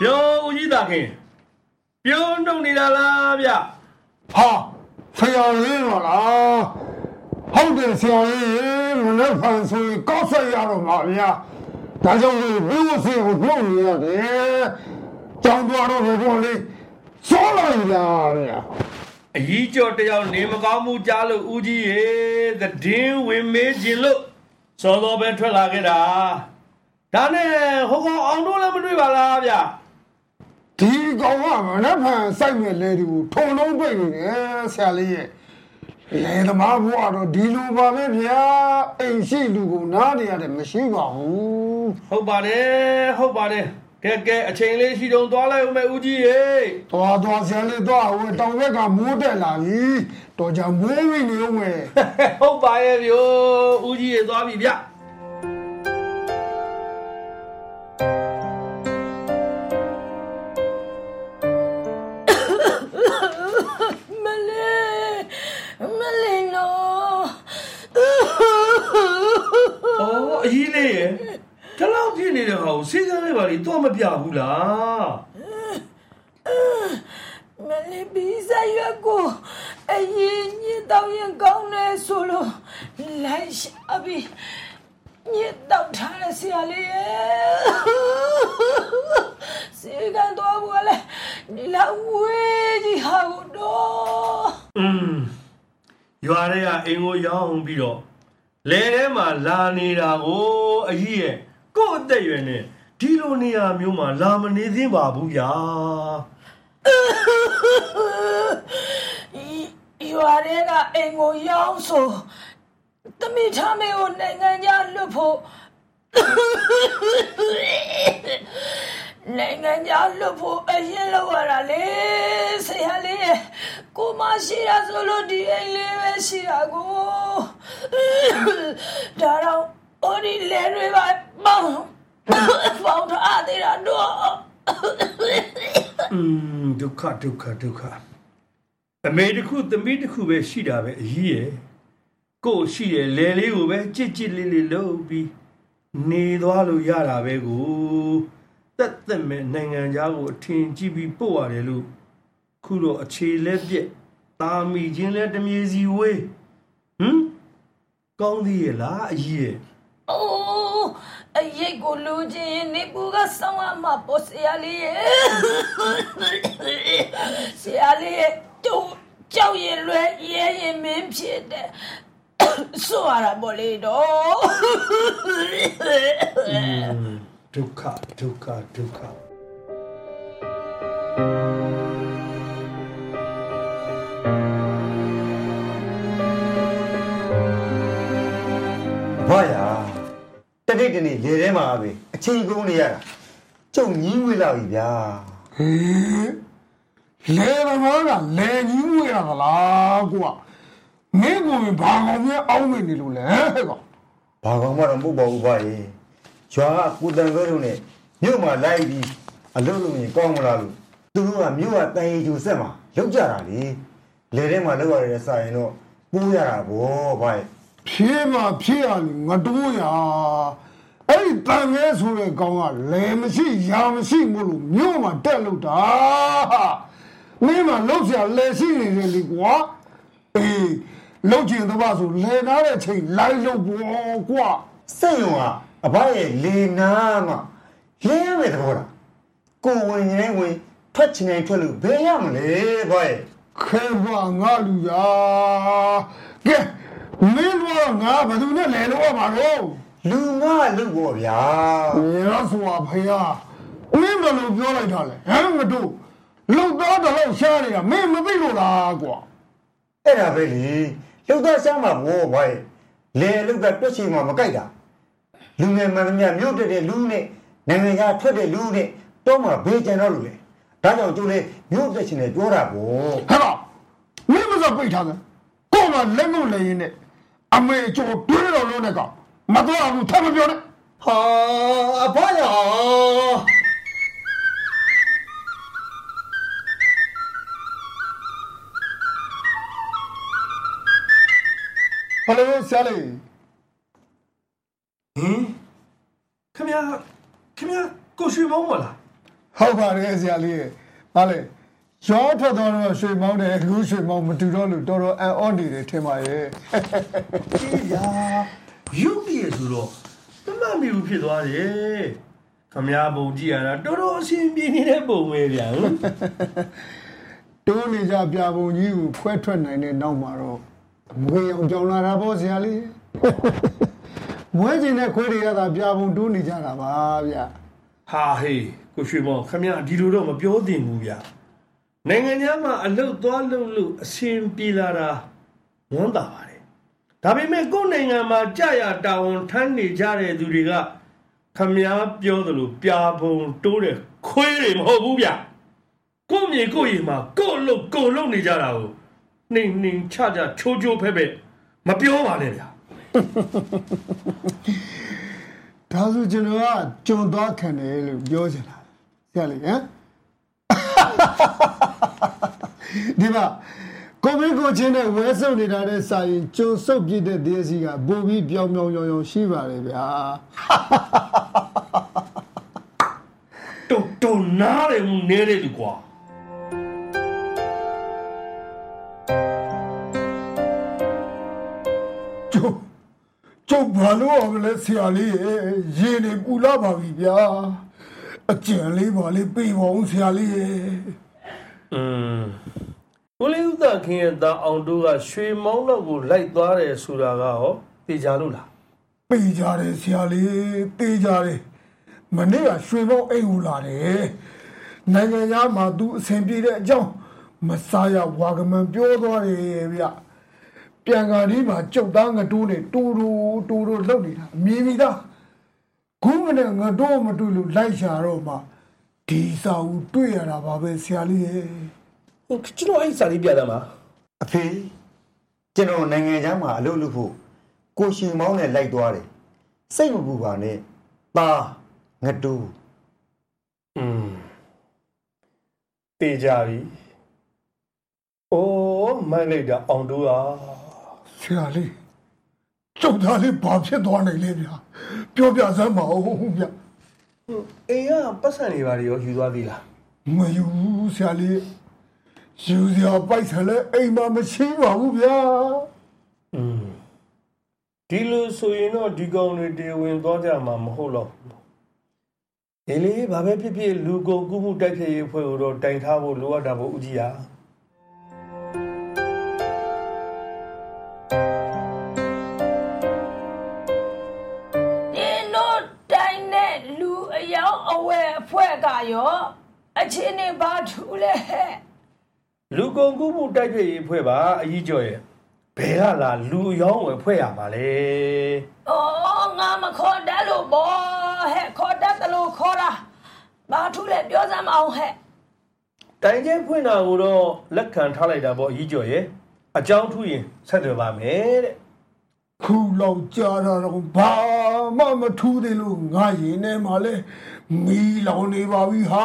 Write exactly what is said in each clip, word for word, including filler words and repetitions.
ပြောဦးကြီးသားခင်ပြောနှုတ်နေတာလားဗျဟာဆရာလေးပါလားဟုတ်တယ်ဆရာလေးမနေ့ဖန်ဆိုရင်ကောက်ဆက်ရတော့မှာဗျာဒါကြောင့်လေဘယ်လိုစီကိုနှုတ်နေရတယ်ကြောင်းသွားတော့ဘယ်လိုလဲစောလိုက်လားဗျာအကြီးကျော်တယောက်နေမကောင်းမှုကြားလို့ဦးကြီးရေသတင်းဝင်မေးခြင်းလို့စောစောပဲထွက်လာခဲ့တာဒါနဲ့ဟိုကောင်အောင်တို့လည်းမတွေ့ပါလားဗျဒီကောင်ကမနေ့ဖန်စိုက်မဲ့လဲဒီကိုထုံလုံးတွေ့နေတယ်ဆရာလေးရဲ့လေသမားဘွားတော့ဒီလိုပါပဲဗျာအိမ်ရှိလူကိုနားနေရတယ်မရှိပါဘူးဟုတ်ပါတယ်ဟုတ်ပါတယ်ကဲကဲအချိန်လေးရှိတော့သွားလိုက်ဦးမယ်ဦးကြီးရေသွားသွားဆရာလေးသွားဟိုတောင်ဘက်ကမိုးတက်လာပြီတော်ကြမိုးဝင်နေဦးမယ်ဟုတ်ပါရဲ့ဗျို့ဦးကြီးရေသွားပြီဗျအကြီးလေးရဲ့တလောက်ဖြစ်နေတဲ့ဟာကိုစေးစမ်းလေးပါလေတော့မပြဘူးလားမလေးပြီးစားရကိုအရင်ညတော့ရင်ကောင်းနေဆိုလို့လိုက်ရှာပြီးညတော့ထားရဆရာလေးရဲ့စေကန်တော့ဘူးလေဒီလောက်ဝေးကြီးဟာတော့อืมရွာတွေကအိမ်ကိုရောက်ပြီးတော့လဲထဲမှာလာနေတာကိုအကြီးရဲ့ကို့အသက်ရွယ်နဲ့ဒီလိုနေရာမျိုးမှာလာမနေသင့်ပါဘူးဗျာရွာတွေကအိမ်ကိုရောက်ဆိုတမိချမေကိုနိုင်ငံခြားလွတ်ဖို့နိုင်ငံခြားလွတ်ဖို့အရင်လောက်ရတာလေဆရာလေးကိုမရှိရဆိုလို့ဒီအိမ်လေးပဲရှိတာကိုဒါတော့အော်ဒီလဲတွေပါပေါင်းပေါင်းထားသေးတာတော့อืมဒုက္ခဒုက္ခဒုက္ခအမေတခုသမီးတခုပဲရှိတာပဲအကြီးရဲ့ကို့ရှိရဲ့လဲလေးကိုပဲကြစ်ကြစ်လေးလေးလုပ်ပြီးနေသွားလို့ရတာပဲကိုတက်တက်မဲ့နိုင်ငံသားကိုအထင်ကြီးပြီးပို့ရတယ်လို့ခုတော့အခြေလဲပြက်တာမီချင်းလဲတမြေစီဝေးဟမ်ကောင်းသေးရဲ့လားအကြီးရဲ့အိုးအရေးကိုလူချင်းနေပူကဆောင်းအမပေါ်ဆရာလေးရဲ့ဆရာလေးရဲ့တို့ကြောက်ရင်လွယ်ရဲရင်မင်းဖြစ်တယ်ဆိုရတာပေါ့လေတော့ဒုက္ခဒုက္ခဒုက္ခဘာယာတနေ့တနေ့လေထဲမှာပဲအချိန်ကုန်နေရတာကျုံညင်းဝေးလာပြီဗျာဟေးလေသမားကလေညင်းဝေးရသလားကွာမင်းကဘာကောင်များအောင်းမနေလို့လဲဟဲ့ကောင်ဘာကောင်မှတော့မဟုတ်ပါဘူးဗျာရေရွာကကိုတန်ခွဲတို့နဲ့မြို့မှာလိုက်ပြီးအလုပ်လုပ်ရင်ကောင်းမလားလို့သူတို့ကမြို့ကတန်ရီကျူဆက်မှာလောက်ကြတာလေလေထဲမှာလောက်ရတဲ့စာရင်တော့ပိုးရတာဗောဗျာဖြေးမှဖြေးရလို့ငတိုးရအဲ့ဒီတန်ငယ်ဆိုတဲ့ကောင်ကလဲမရှိရာမရှိမို့လို့မြို့မှာတက်လို့တာမင်းမလောက်ဆရာလဲရှိနေတယ်လေကွာအေးလောက်ကျင်တော့ဆိုလဲနားတဲ့ချိန်လိုက်လို့ဘောကွာစိတ်ရောကအဘရဲ့လေနာမှာလဲရမယ်တဘောလားကိုဝင်ရင်ဝင်ထွက်ချင်ရင်ထွက်လို့ဘယ်ရမလဲဗျာခဲဘာငါလူရာကဲမင်းတို့ငါဘယ်သူနဲ့လဲလို့ရမှာတော့လူငါလူပေါ့ဗျာရသော်ဖေဟာမင်းဘယ်လိုပြောလိုက်တာလဲဟမ်မတို့လုံသားတော့ရှားနေတာမင်းမသိလို့လားကွာအဲ့ဒါပဲလေလုံသားရှားမှာဘောဗျာလေလုံသားတွက်ချင်မှာမကြိုက်တာလူငယ်မှန်သမျှမြို့တက်တဲ့လူနဲ့နိုင်ငံခြားထွက်တဲ့လူနဲ့တော့မှဘေးကျန်တော့လို့လေဒါကြောင့်ကျိုးလေမြို့တက်ချင်တယ်ပြောတာပေါ့ဟဲ့ပါမင်းမစပိတ်ထားတယ်ကိုမလက်ငုံလေရင်နဲ့အမေချိုးတွေးတော်လုံးနဲ့ကောင်မတော်ဘူးထပ်မပြောနဲ့ဟာအဘရာဟယ်လိုဆရာလေးဟင်ခင်ဗျာခင်ဗျာကိုရွှေမောင်းမလားဟဟုတ်ပါတယ်ဆရာလေးရဲ့ဟာလေရောထွက်သွားတော့ရွှေမောင်းတယ်အခုရွှေမောင်းမတူတော့လို့တော်တော်အံ့ဩနေတယ်ထင်ပါရဲ့ဒီရာရုပ်ရည်ဆိုတော့တမမီဘူးဖြစ်သွားတယ်ခမည်းပုံကြည့်ရတာတော်တော်အဆင်ပြေနေတဲ့ပုံပဲဗျာတိုးနေကြပြပုံကြီးကိုခွဲထွက်နိုင်တဲ့နောက်မှာတော့မွေအောင်ကြောင်လာတာပေါ့ဆရာလေးမွေကျင်တဲ့ခွေးတွေကသာပြပုံတိုးနေကြတာပါဗျာဟာဟေးကိုရွှေမောင်ခမည်းဒီလိုတော့မပြောသင့်ဘူးဗျာနိုင်ငံခြားမှာအလုတ်သွားလို့လို့အဆင်ပြေလာတာဝမ်းသာပါတယ်ဒါပေမဲ့ကိုယ်နိုင်ငံမှာကြာရတာဝန်ထမ်းနေကြတဲ့သူတွေကခမည်းပြောသလိုပြပုံတိုးတဲ့ခွေးတွေမဟုတ်ဘူးဗျကိုမြေကိုရီမှာကိုလုတ်ကိုလုတ်နေကြတာကိုနှိမ်နှိမ်ချချချိုးချိုးဖဲ့ဖဲ့မပြောပါနဲ့ဗျာဒါဆိုကျွန်တော်ကကြုံသွားခံတယ်လို့ပြောချင်တာဆရာလေးဟမ်ဒီမှာကိုမင်းကိုချင်းနဲ့ဝဲစုပ်နေတာနဲ့စာရင်ကျုံစုပ်ပြည့်တဲ့ဒေစီကဘူပြီးပြောင်းပြောင်းရောင်ရောင်ရှိပါတယ်ဗျာတုံတုံနားတယ်နေတယ်လူကွာကျုံကျုံဘာလို့အောင်လဲဆရာလေးရေနေပူလာပါပြီဗျာအကျဉ်လေးပါလေးပြေပါဦးဆရာလေးอืมကိုလေးဥဒခင်ရဲ့သားအောင်တို့ကရွှေမောင်းတော့ကိုလိုက်သွားတယ်ဆိုတာကဟောသိကြလို့လားပြေကြတယ်ဆရာလေးသိကြတယ်မနေ့ကရွှေမောင်းအိမ်ဦးလာတယ်နိုင်ငံသားမှာသူအဆင်ပြေတဲ့အကြောင်းမစားရဝါကမန်ပြောသွားတယ်ဗျပြန်ကားဒီမှာကြုတ်သားငတိုးနဲ့တူတူတူတူလှုပ်နေတာမြင်ပြီသားခုမနဲ့ငတိုးမတွေ့လို့လိုက်ရှာတော့မှဒီစာဦးတွေ့ရတာပါပဲဆရာလေးရဲ့ဟုတ်ကျွန်တော်အဲ့စာလေးပြတာမှာအဖေကျွန်တော်နိုင်ငံခြားမှာအလုပ်လုပ်ဖို့ကိုရှင်မောင်းနဲ့လိုက်သွားတယ်စိတ်မပူပါနဲ့ပါငတူอืมတေးကြပြီအိုးမလိုက်တာအောင်တို့อ่ะဆရာလေးကျုပ်သားလေးဘာဖြစ်သွားနိုင်လဲဗျာပြောပြစမ်းပါဦးဗျအိမ်ကပတ်စံနေပါလေရောယူသွားသေးလားမယူဆရာလေးယူစရာပိုက်ဆံလည်းအိမ်မှာမရှိပါဘူးဗျာอืมဒီလိုဆိုရင်တော့ဒီကောင်တွေတေဝင်သွားကြမှာမဟုတ်တော့ဒီလေးဘာပဲဖြစ်ဖြစ်လူကုန်ကူးမှုတိုက်ဖျက်ရေးအဖွဲ့ကိုတော့တိုင်ထားဖို့လိုအပ်တာပေါ့ဦးကြီးဟာဖွဲ့ကရောအချင်းနေပါထူလဲလူကုန်ကူးမှုတိုက်ဖျက်ရေးဖွဲ့ပါအကြီးကျော်ရဲ့ဘယ်ကလာလူရောင်းဝယ်ဖွဲ့ရပါလဲအော်ငါမခေါ်တတ်လို့ဘောဟဲ့ခေါ်တတ်တယ်လို့ခေါ်တာဘာထူလဲပြောစမ်းမအောင်ဟဲ့တိုင်ကျဲဖွင့်တာကိုတော့လက်ခံထားလိုက်တာပေါ့အကြီးကျော်ရဲ့အကြောင်းထူရင်ဆက်သွယ်ပါမယ်တဲ့ခုလောက်ကြာတော့ဘာမှမထူးသေးလို့ငါရင်ထဲမှာလဲမီးလောင်နေပါပြီဟာ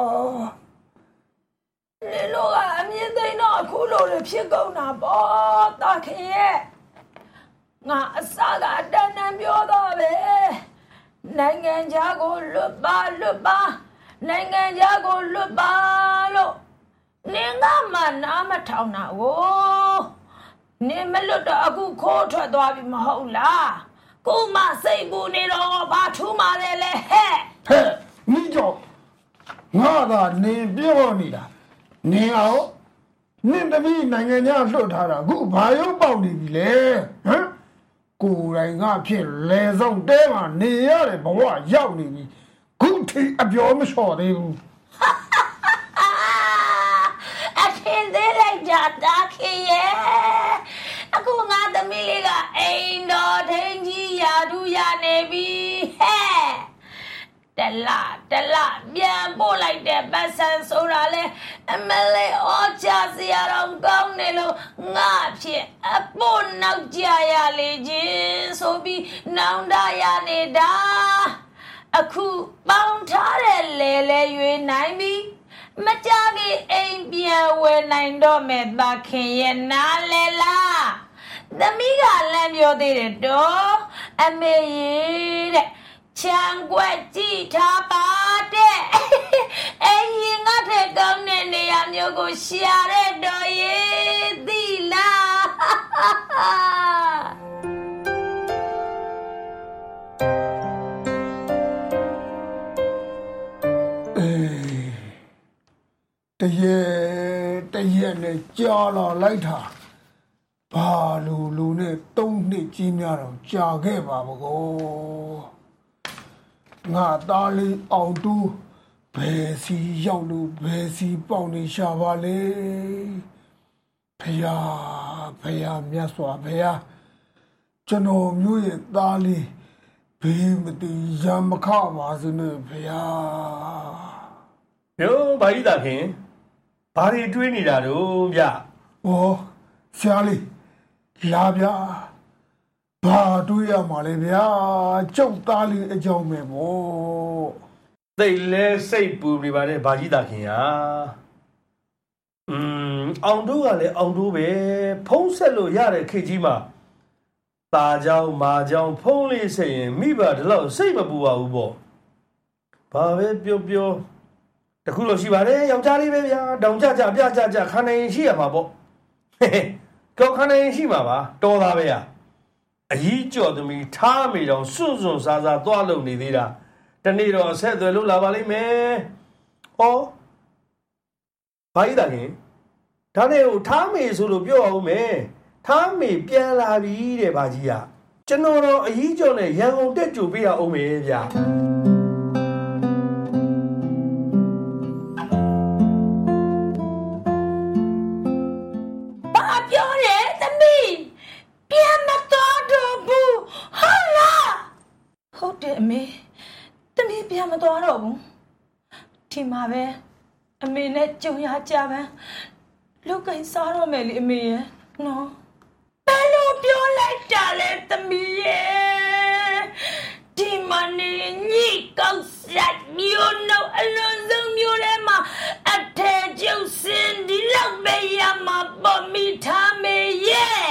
နင်တို့ကအမြင်သိတော့အခုလိုဖြစ်ကုန်တာပေါ့တာခင်ရဲ့ငါအစားကအတန်းတန်းပြောတော့ပဲနိုင်ငံခြားကိုလွတ်ပါလွတ်ပါနိုင်ငံခြားကိုလွတ်ပါလို့နင်ကမှနားမထောင်တာကိုနင်မလွတ်တော့အခုခိုးထွက်သွားပြီမဟုတ်လားကိုမစိတ်ပူနေတော့ဘာထူးမှလဲလေဟဲ့ဟဲ့မိကြောင့်ငါကနင်ပြောနေတာနင်အောင်နင်တပည့်နိုင်ငံခြားလွတ်ထားတာအခုဘာရုပ်ပေါက်နေပြီလဲဟမ်ကိုယ်တိုင်ကဖြစ်လဲဆောင်တဲမှာနေရတယ်ဘဝရောက်နေပြီခုထိအပြောမလျှော်သေးဘူးအထင်သေးလိုက်ကြတာခင်ရဲ့အခုငါသမီးလေးကအိမ်တော်ထင်းကြီးရာထူးရနေပြီဟဲ့တလားတလားပြန်ပို့လိုက်တဲ့ပတ်စံဆိုတာလဲအမလေးအော်ချစရာတော့ကောင်းနေလို့ငါဖြစ်အပို့နောက်ကြရလေချင်းဆိုပြီးနောင်တရနေတာအခုပေါင်ထားတဲ့လေလေရွေနိုင်ပြီမကြခင်အိမ်ပြန်ဝယ်နိုင်တော့မဲ့သခင်ရဲ့နားလေလားသမီးကလမ်းပြောသေးတယ်တော့အမေရဲ့တဲ့ချမ်းကွက်ကြည့်ထားပါတဲ့အရင်ငါထက်ကောင်းတဲ့နေရာမျိုးကိုရှာတဲ့တော်ရဲ့သိလားတရေတရေနဲ့ကြာလာလိုက်တာဘာလူလူနဲ့သုံးနှစ်ကြီးများတော့ကြာခဲ့ပါဘကောငါသားလေးအောင်တူးဘယ်စီရောက်လို့ဘယ်စီပေါက်နေရှာပါလေဖယားဖယားမြတ်စွာဘုရားကျွန်တော်မျိုးရဲ့သားလေးဘေးမတိရမခပါစနဲ့ဖယားယောဘာကြီးတာခင်ဘာတွေတွေးနေတာတော့ဗျဩဆရာလေးလာဗျာဘာတွေးရမှာလဲဗျာကျုပ်သားလေးအကြောင်းပဲဗောသိလဲစိတ်ပူနေပါတယ်ဘာကြီးတာခင်ဟာอืมအောင်တို့ကလည်းအောင်တို့ပဲဖုံးဆက်လို့ရတဲ့ခေတ်ကြီးမှာตาเจ้าမာเจ้าဖုံးလေးဆက်ရင်မိဘဒီလောက်စိတ်မပူပါဘူးဗောဘာပဲပြောပြောတခုလို့ရှိပါတယ်ယောက်ျားလေးပဲဗျာတောင်ကြကြပြကြကြခန္ဓာရင်ရှိရမှာဗောကောက်ခန္ဓာရင်ရှိမှာပါတော်သားပဲရအကြီးကျော်သမီးထားမိတော့စွန့်စွန့်စားစားသွားလုံနေသေးတာတနေ့တော့အဆက်အသွယ်လုပ်လာပါလိမ့်မယ်။ဩဘာကြီးတာခင်ဒါနဲ့ဟိုထားမေဆိုလို့ပြောအောင်မယ်ထားမေပြန်လာပြီတဲ့ဘာကြီးကကျွန်တော်တော့အကြီးကျော်နဲ့ရန်ကုန်တက်ကြိုပေးရအောင်မယ်ဗျာဘာပြောလဲသမီးပြန်မတော်တော့ဘူးဟုတ်လားဟုတ်တယ်အမေသမီးပြန်မသွားတော့ဘူးဒီမှာပဲအမေနဲ့ကြုံရကြပန်းလုတ်ကိန်းစားတော့မယ်လေအမေရဲ့နော်ဘယ်လိုပြောလိုက်တာလဲသမီးရဲ့ဒီမနေညိကောက်ဆက်မျိုးတော့အလွန်ဆုံးမျိုးထဲမှာအထဲကျုပ်စင်ဒီလောက်ပဲရမှာပေါ်မိထားမေရဲ့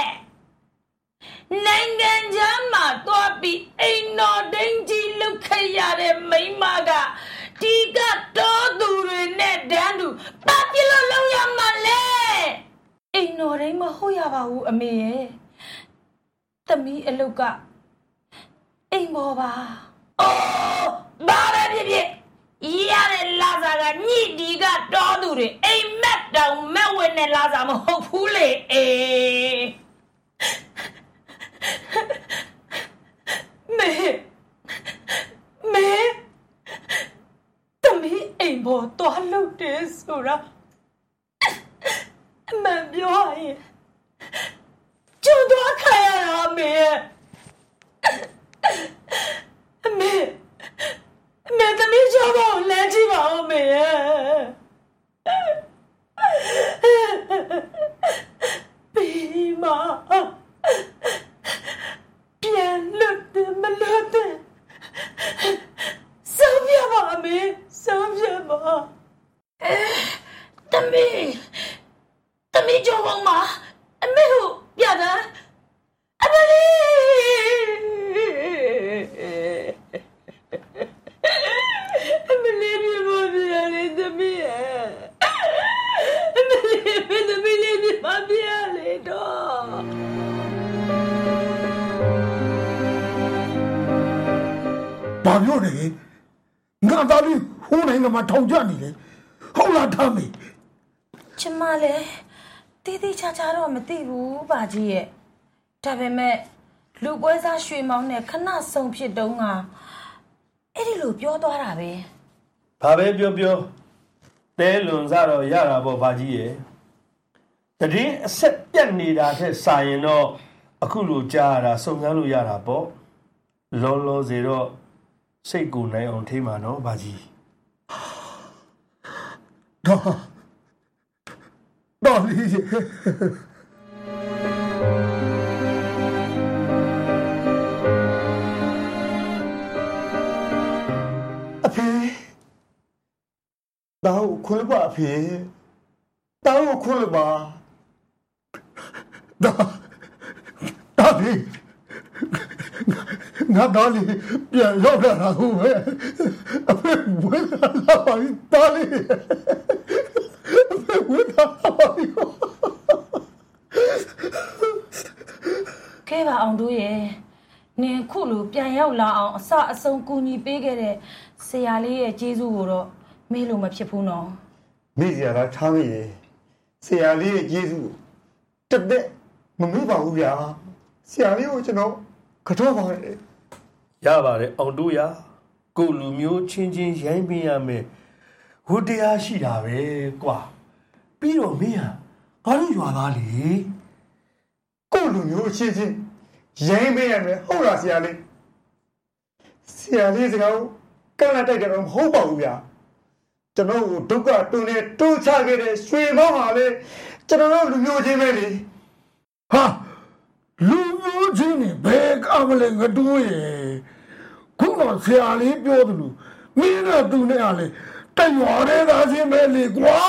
နိုင်ငံခြားမှာသွားပြီးအိမ်တော်ဒိန်ကြီးလုတ်ခဲ့ရတဲ့မိန်းမကဒီကတော်သူတွေနဲ့တန်းတူဘာဖြစ်လို့လုံးရမှာလဲအိမ်တော်ဒိန်မဟုတ်ရပါဘူးအမေရဲ့သမီးအလုတ်ကအိမ်ပေါ်ပါအိုးဘာပဲဖြစ်ဖြစ်ရတဲ့လာစာကညိဒီကတော်သူတွေအိမ်မက်တောင်မက်ဝင်တဲ့လာစာမဟုတ်ဘူးလေအေးမေမေသမီးအိမ်ပေါ်သွားလို့တယ်ဆိုတာအမှန်ပြောရင်ကျွန်းသွားခါရတာမေအမေအမေသမီးကြောက်ပါဦးလမ်းကြည့်ပါဦးမေပြီးမပြန်လို့တယ်မလို့တယ်ဆုံးပြပါအမေဆုံးပြပါတမီးတမီးကြောက်ပါမအမေကိုပြတာအမလေးအမလေးပြပါပြလေတမီးအမလေးတမီးလေးပြပါပြလေတော့ဘာပြောနေငါသားလေးဟိုးနိုင်ငံမှာထောင်ကျနေလေဟုတ်လားထားမေကျမလည်းတီးတီးချာချာတော့မသိဘူးပါကြီးရဲ့ဒါပေမဲ့လူပွဲစားရွှေမောင်းနဲ့ခဏဆုံဖြစ်တုန်းကအဲ့ဒီလိုပြောသွားတာပဲဘာပဲပြောပြောတဲလွန်စားတော့ရတာပေါ့ဘာကြီးရဲ့တည်င်းအဆက်ပြတ်နေတာထက်စာရင်တော့အခုလိုကြားရတာစုံစမ်းလို့ရတာပေါ့လောလောစေတော့စိတ်ကိုနိုင်အောင်ထိမှာနော်ဘာကြီးတော့တော့လေးအဖေတောင်းခွင့်ပါအဖေတောင်းခွင့်ပါတော့တော့လေးငါသားလေးပြန်ရောက်လာတာဟုတ်ပဲအဖေဝေးလာပါပြီသားလေးအဖေဝေးလာပါပြီကဲပါအောင်တို့ရဲ့နင်ခုလိုပြန်ရောက်လာအောင်အစအဆုံးကူညီပေးခဲ့တဲ့ဆရာလေးရဲ့ကျေးဇူးကိုတော့မေ့လို့မဖြစ်ဘူးနော်မိစရာကထားမိရေဆရာလေးရဲ့ကျေးဇူးတက်တဲ့မမေ့ပါဘူးဗျာဆရာလေးကိုကျွန်တော်ကတော့ပါတယ်ရပါတယ်အောင်တို့ရကိုလူမျိုးချင်းချင်းရိုင်းပင်ရမယ်ဝတ္တရားရှိတာပဲကွာပြီးတော့မင်းဟာဘာလို့ရွာသားလေကိုလူမျိုးချင်းချင်းရိုင်းပင်ရမယ်ဟုတ်လားဆရာလေးဆရာလေးစကားကန့်လိုက်တိုက်တယ်တော့မဟုတ်ပါဘူးဗျာကျွန်တော်ကိုဒုက္ခတွန်းနေတိုးချခဲ့တဲ့ရွှေမောင်းဟာလေကျွန်တော်လူမျိုးချင်းပဲလေဟာလူမျိုးချင်းနေဘယ်ကမလဲငါတို့ရဲ့ခုတော့ဆရာလေးပြောသလိုမင်းကသူနဲ့ကလေတရွာတဲ့သားချင်းပဲလေကွာ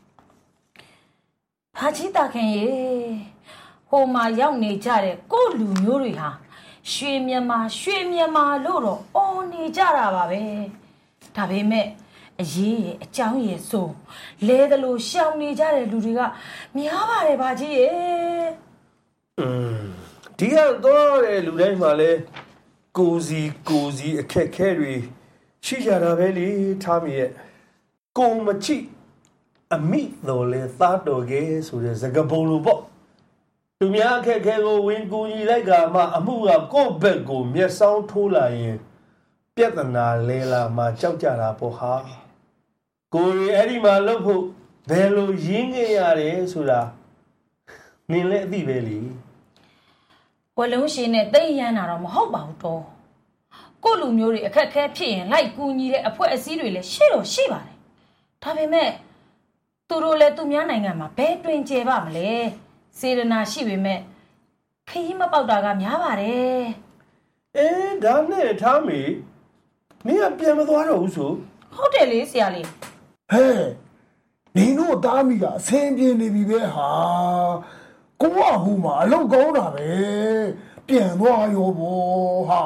ဟာချီတာခင်ရေဟိုမှာရောက်နေကြတဲ့ကိုလူမျိုးတွေဟာရွှေမြန်မာရွှေမြန်မာလို့တော့အော်နေကြတာပါပဲဒါပေမဲ့အရေးရဲ့အကြောင်းရဲ့ဆိုလဲသလိုရှောင်နေကြတဲ့လူတွေကများပါတယ်ဗာကြီးရဲ့อืมဒီကတော့တဲ့လူတိုင်းမှာလဲကိုစီကိုစီအခက်ခဲတွေရှိကြတာပဲလေထားမိရဲ့ကိုမချိအမိတော်လဲသားတော်ကဲဆိုတဲ့စကားပုံလိုပေါ့သူများအခက်ခဲကိုဝင်ကူညီလိုက်ကမှအမှုကကိုယ့်ဘက်ကိုမျက်စောင်းထိုးလာရင်ပြဿနာလဲလာမှကြောက်ကြတာပေါ့ဟာကိုရီအဲ့ဒီမှာလှုပ်ဖို့ဘယ်လိုရင်းခဲ့ရတယ်ဆိုတာနင်လည်းအသိပဲလေဝလုံးရှင်နဲ့တိတ်ရမ်းတာတော့မဟုတ်ပါဘူးတော့ကိုလူမျိုးတွေအခက်ခဲဖြစ်ရင်လိုက်ကူညီတဲ့အဖွဲ့အစည်းတွေလည်းရှိတော့ရှိပါတယ်ဒါပေမဲ့သူတို့လည်းသူများနိုင်ငံမှာဘယ်တွင်ကျဲပါမလဲစေရနာရှိပေမဲ့ခရီးမပေါက်တာကများပါတယ်အဲဒါနဲ့ထားမေမင်းကပြန်မသွားတော့ဘူးဆိုဟုတ်တယ်လေဆရာလေးဟဲ့နင်တို့သားမိကအဆင်ပြေနေပြီပဲဟာကိုကဟိုမှာအလုပ်ကောင်းတာပဲပြန်သွားရောဘောဟာ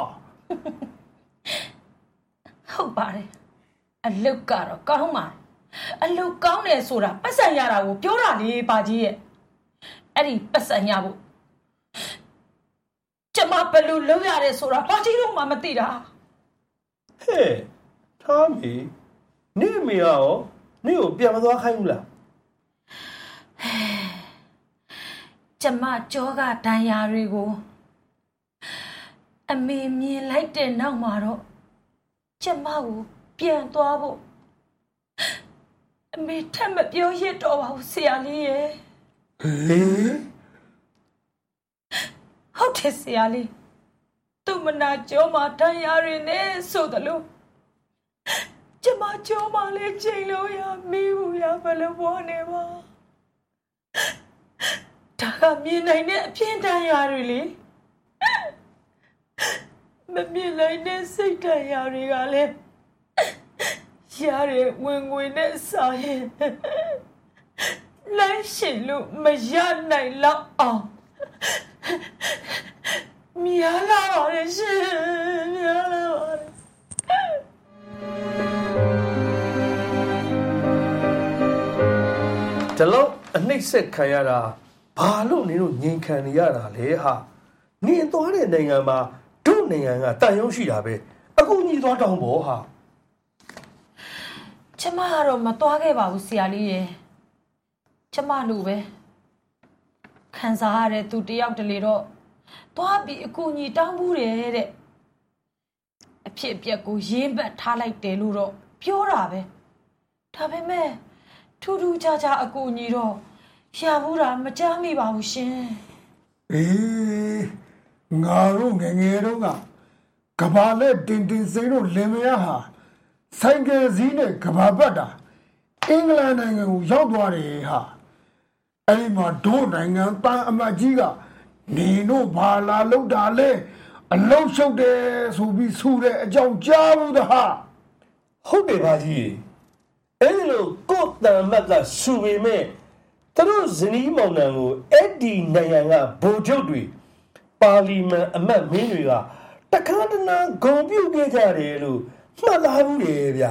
ဟုတ်ပါတယ်အလုပ်ကတော့ကောင်းပါတယ်အလုပ်ကောင်းတယ်ဆိုတာပတ်စံရတာကိုပြောတာလေပါကြီးရဲ့အဲ့ဒီပတ်စံရဖို့ကျမဘယ်လိုလုပ်ရတယ်ဆိုတာပါကြီးတို့မှမသိတာဟဲ့ထားမီနေမရောနေကိုပြန်မသွားခိုင်းဘူးလားကျမကြောကဒဏ်ရာတွေကိုအမေမြင်လိုက်တဲ့နောက်မှာတော့ကျမကိုပြန်သွားဖို့အမေထပ်မပြောရတော့ပါဘူးဆရာလေးရဲ့ဟေးဟုတ်တယ်ဆရာလေးသူမနာကြောမှာဒဏ်ရာတွေနဲ့ဆိုတယ်လို့ကျမကြောမှာလေချိန်လို့ရမေးဘူးရဘယ်လိုဘောနေပါဒါကမြင်နိုင်တဲ့အပြင်းဒဏ်ရာတွေလေမမြင်နိုင်တဲ့စိတ်ဒဏ်ရာတွေကလည်းရရဝင်ငွေနဲ့စာရင်လိုက်ရှင်လို့မရနိုင်တော့အောင်များလာပါတယ်ရှင်များလာပါတယ်ဒီလောက်အနှိမ့်ဆက်ခံရတာဘာလို့နင်တို့ငြိမ်ခံနေရတာလဲဟာနင်သွားတဲ့နိုင်ငံမှာတို့နိုင်ငံကတန်ရုံးရှိတာပဲအခုညီသွားတောင်းဖို့ဟာကျမကတော့မသွားခဲ့ပါဘူးဆရာလေးရဲ့ကျမလိုပဲခံစားရတဲ့သူတယောက်တလေတော့သွားပြီးအကူညီတောင်းဘူးတယ်တဲ့အဖြစ်အပျက်ကိုရင်းပတ်ထားလိုက်တယ်လို့တော့ပြောတာပဲဒါပေမဲ့ထူးထူးခြားခြားအကူညီတော့ရဘူးတာမကြားမိပါဘူးရှင်အေးငါတို့ငယ်ငယ်တုန်းကကဘာနဲ့တင်တင်စိမ့်တို့လင်မယားဟာဆိုင်ကယ်စီးနဲ့ကဘာပတ်တာအင်္ဂလန်နိုင်ငံကိုရောက်သွားတယ်ဟာအဲ့ဒီမှာဒို့နိုင်ငံပန်းအမတ်ကြီးကနေတို့ဘာလာလောက်တာလဲအလုံးရှုပ်တယ်ဆိုပြီးဆူတဲ့အကြောင်းကြားဘူးတဟာဟုတ်တယ်ပါကြီးအဲ့လိုကိုတန်မတ်ကဆူပေမဲ့သူတို့ဇနီးမောင်နှံကိုအဲ့ဒီနိုင်ငံကဗိုလ်ချုပ်တွေပါလီမန်အမတ်မင်းတွေကတခါတနာဂုံပြုတ်ခဲ့ကြတယ်လို့မှတ်သားဘူးလေဗျ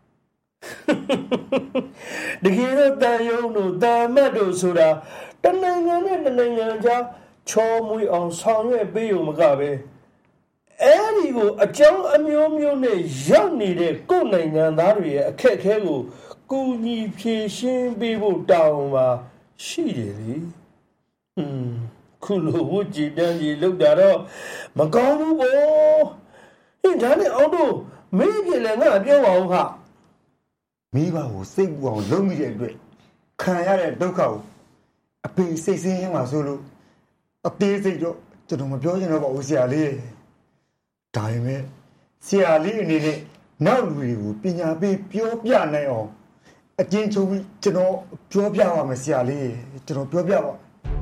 တကယ်တော့တန်ယုံတို့တန်မတ်တို့ဆိုတာတနိုင်ငံနဲ့တနိုင်ငံကြားချောမွေအောင်ဆောင်ရွက်ပေးုံမကပဲအဲ့ဒီကိုအကြောင်းအမျိုးမျိုးနဲ့ရောက်နေတဲ့ကိုယ်နိုင်ငံသားတွေရဲ့အခက်အခဲကိုကူညီဖြေရှင်းပေးဖို့တောင်းပါရှိတယ်လေ။อืมခုလိုဝကြည်တန်းကြီးလောက်တာတော့မကောင်းဘူးပေါ့။ဟင်ဒါနဲ့အောင်တို့မေးကြလည်းငါပြောပါဦးဟာမိဘကိုစိတ်ပူအောင်လုပ်မိတဲ့အတွက်ခံရတဲ့ဒုက္ခကိုအပေစိတ်ဆင်းရဲမှာဆိုလို့အသေးစိတ်တော့ကျွန်တော်မပြောချင်တော့ပါဘူးဆရာလေးဒါပေမဲ့ဆရာလေးအနေနဲ့နောက်လူတွေကိုပညာပေးပြောပြနိုင်အောင်အကျဉ်းချုပ်ပြီးကျွန်တော်ပြောပြပါမယ်ဆရာလေးကျွန်တော်ပြောပြပါ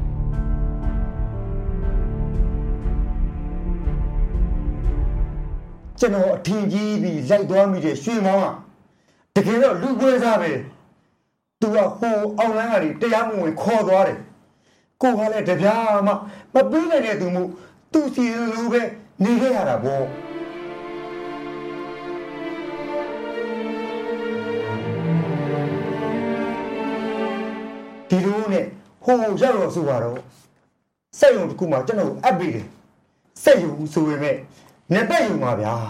ကျွန်တော်အထင်ကြီးပြီးလိုက်သွားမိတဲ့ရွှေမောင်ကတကယ်တော့လူပွဲစားပဲသူကဟိုအောင်လိုင်းကနေတရားမဝင်ခေါ်သွားတယ်ကိုကလည်းတပြားမှမပြေးနိုင်တဲ့သူမို့သူစီလိုပဲနေခဲ့ရတာပေါ့ဒီလိုနဲ့ဟိုရောက်တော့ဆိုတော့စက်ရုံတစ်ခုမှကျွန်တော်အပ်ပေးတယ်စက်ရုံဆိုပေမဲ့နေပက်ရုံပါဗျာ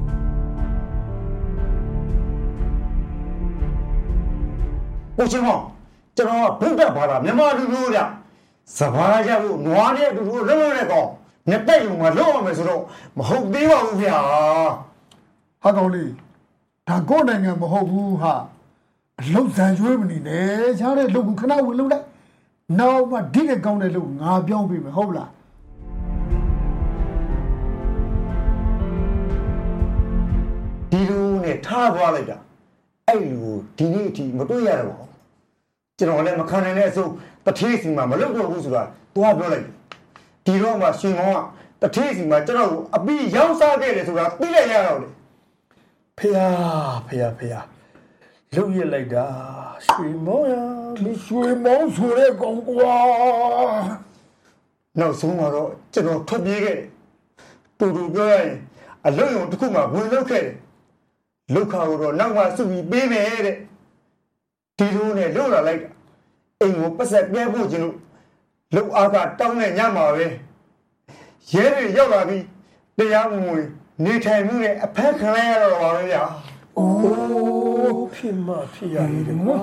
ဘုချင်းမောင်ကျွန်တော်ကဘုဒ္ဓဘာသာမြန်မာလူမျိုးကြစဘာရဖို့နွားတဲ့လူတို့လုံးလုံးနဲ့ကောင်နေပက်ရုံမှာလုံးအောင်မယ်ဆိုတော့မဟုတ်သေးပါဘူးဗျာဟာကောင်လေးဒါကိုယ်နိုင်ငံမဟုတ်ဘူးဟာအလုတ်ဇန်ရွေးမနေနဲ့ရှားတဲ့လုတ်ကခဏဝင်လုတ်လိုက်နောက်မှဒီကကောင်းတဲ့လုတ်ငါပြောင်းပေးမယ်ဟုတ်လားဒီလိုနဲ့ထားသွားလိုက်တာအဲ့လူကိုဒီနေ့အထိမတွေ့ရတော့ဘူးကျွန်တော်လည်းမခံနိုင်တဲ့အစိုးတထေးစီမှာမလုပ်တော့ဘူးဆိုတာသွားပြောလိုက်ဒီတော့မှရှင်မောင်ကတထေးစီမှာကျွန်တော်ကိုအပြီးရောက်စားခဲ့တယ်ဆိုတာသိလိုက်ရတော့လေဖေဟာဖေဟာဖေဟာလုတ်ရလိုက်တာရွှေမောင်ရဒီရွှေမောင်ဆိုတဲ့ကောင်ကွာနောက်ဆုံးတော့ကျွန်တော်ထွက်ပြေးခဲ့တယ်တူတူပြောရရင်အလုံးုံတစ်ခုမှဝင်လောက်ခဲ့တယ်လောက်ခါတော့နောက်မှစုပြီးပေးမယ်တဲ့ဒီလိုနဲ့လောက်လာလိုက်အိမ်ကိုပတ်ဆက်ပြဲဖို့ခြင်းလို့လောက်အားကတောင်းနဲ့ညမှာပဲရဲတွေရောက်လာပြီးတရားမဝင်နေထိုင်မှုနဲ့အဖက်ခံရတော့ပါပဲဗျာအိုးဖြစ်မဖြစ်ရတယ်ကွာ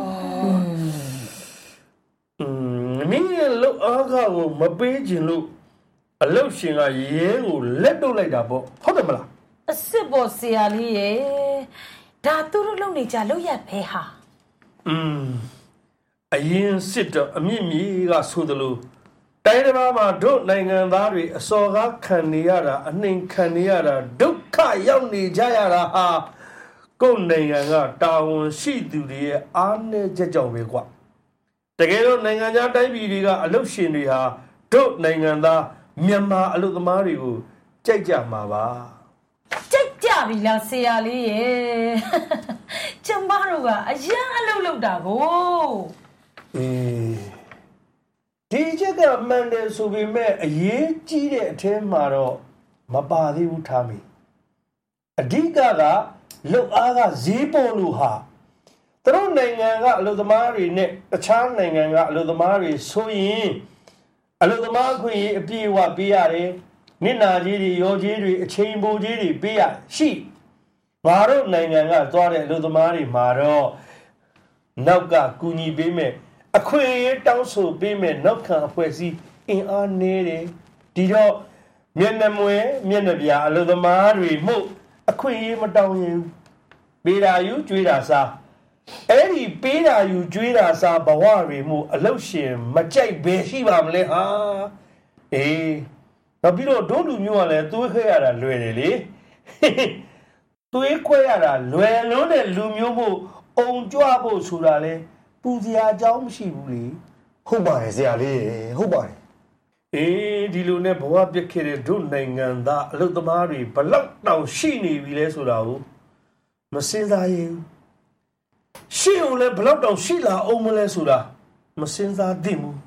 อืมမင်းရဲ့လောက်အားကကိုမပေးခြင်းလို့အလုတ်ရှင်ကရဲကိုလက်တုပ်လိုက်တာပေါ့ဟုတ်တယ်မလားအစ်စ်ပေါ်ဆရာလေးရဲ့ဒါသူတို့လုံနေကြလောက်ရဖဲဟာอืมအရင်စစ်တော့အမြင့်ကြီးကဆိုသလိုတိုင်းတစ်ပါးမှာတို့နိုင်ငံသားတွေအစော်ကားခံနေရတာအနှိမ်ခံနေရတာဒုက္ခရောက်နေကြရတာဟာကိုယ်နိုင်ငံကတာဝန်ရှိသူတွေရဲ့အားနည်းချက်ကြောင့်ပဲကွာတကယ်တော့နိုင်ငံခြားတိုင်းပြည်တွေကအလုပ်ရှင်တွေဟာတို့နိုင်ငံသားမြန်မာအလုပ်သမားတွေကိုကြိုက်ကြမှာပါကြိတ်ကြပြီလားဆရာလေးရဲ့ကျမတို့ကအရင်အလုပ်လုပ်တာကိုအေးဒီချက်ကမှန်တယ်ဆိုပေမဲ့အရေးကြီးတဲ့အထက်မှာတော့မပါသေးဘူးထားမိအဓိကကလုတ်အားကဈေးပေါ်လို့ဟာသူတို့နိုင်ငံကအလုပ်သမားတွေနဲ့တခြားနိုင်ငံကအလုပ်သမားတွေဆိုရင်အလုပ်သမားအခွင့်အရေးအပြည့်အဝပေးရတယ်နစ်နာကြီးတွေရောကြီးတွေအချိန်ပိုကြီးတွေပေးရရှိငါတို့နိုင်ငံကသွားတဲ့အလုပ်သမားတွေမှာတော့နောက်ကကူညီပေးမယ်အခွင့်အရေးတောင်းဆိုပေးမယ်နောက်ခံအဖွဲ့အစည်းအင်အားနည်းတယ်ဒီတော့မျက်နှာမွဲမျက်နှာပြအလုပ်သမားတွေမှုအခွင့်အရေးမတောင်းရင်ပေးတာယူကြွေးတာစားအဲ့ဒီပေးတာယူကြွေးတာစားဘဝတွေမှုအလုပ်ရှင်မကြိုက်ဘဲရှိပါမလဲဟာအေးနောက်ပြီးတော့ဒုလူမျိုးကလည်းသွေးခွဲရတာလွယ်တယ်လေသွေးခွဲရတာလွယ်လုံးတဲ့လူမျိုးမို့အုံကြွဖို့ဆိုတာလေပူစရာအကြောင်းမရှိဘူးလေဟုတ်ပါတယ်ဆရာလေးဟုတ်ပါတယ်အေးဒီလိုနဲ့ဘဝပြစ်ခဲ့တဲ့ဒုနိုင်ငံသားအလုပ်သမားတွေဘလောက်တောင်ရှိနေပြီလဲဆိုတာကိုမစင်စားရင်ရှိအောင်လဲဘလောက်တောင်ရှိလာအောင်မလဲဆိုတာမစင်စားသင့်ဘူး ဒါကိုဟန်တန်းနိုင်ရမယ်ပြောင်းလဲပြီးနိုင်ရမယ် ဒီတော့မြန်မာနိုင်ငံမှာအလုပ်သမားတွေ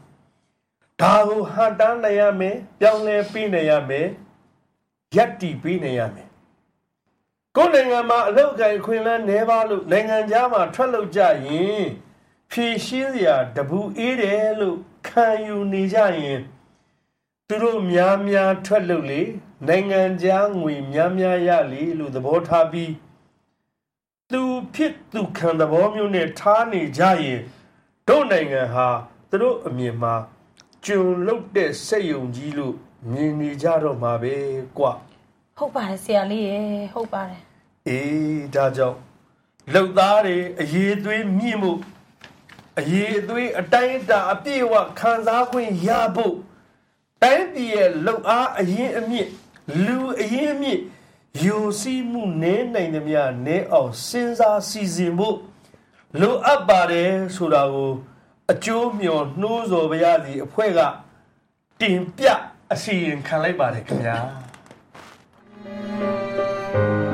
ရပ်တည်ပေးနေရမယ်ကိုယ်နိုင်ငံမှာအလောက်ကိုင်ခွင်လန်းနေပါလို့နိုင်ငံခြားမှာထွက်လို့ကြရင်ဖြည့်ရှင်းစရာတပူအေးတယ်လို့ခံယူနေကြရင်သူတို့များများထွက်လို့လေနိုင်ငံခြားငွေများများရလေလို့သဘောထားပြီးသူဖြစ်သူခံသဘောမျိုးနဲ့ထားနေကြရင်တို့နိုင်ငံဟာသူတို့အမြင်မှာကျုံလုတ်တဲ့စက်ယုံကြီးလို့မြင်နေကြတော့မှာပဲကွာဟုတ်ပါတယ်ဆရာလေးရေဟုတ်ပါတယ်အေးဒါကြောင့်လှုပ်သားတွေအရေးသွေးမြင့်မှုအရေးသွေးအတိုင်းအတာအပြည့်အဝခံစားခွင့်ရဖို့တိုင်းပြည်ရဲ့လှုပ်အားအရင်အမြင့်လူအရင်အမြင့်ယိုစီးမှုနည်းနိုင်သမျှနည်းအောင်စဉ်းစားစီစဉ်ဖို့လိုအပ်ပါတယ်ဆိုတာကိုအကျိုးမျှော်နှိုးဆော်ပါရစီအဖွဲ့ကတင်ပြအစီရင်ခံလိုက်ပါတယ်ခင်ဗျာ